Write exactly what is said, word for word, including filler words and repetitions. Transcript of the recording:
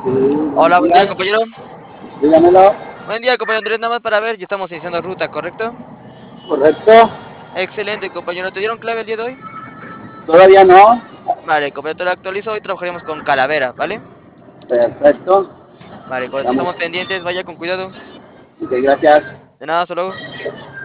Hola, Buenos buen día, días, compañero. dígamelo. Buen día, compañero Andrés, nada más para ver, ya estamos iniciando ruta, ¿correcto? Correcto. Excelente, compañero. ¿Te dieron clave el día de hoy? Todavía no. Vale, compañero, te lo actualizo. Hoy trabajaremos con Calavera, ¿vale? Perfecto. Vale, con eso Vamos. estamos pendientes. Vaya con cuidado. Ok, gracias. De nada, hasta luego.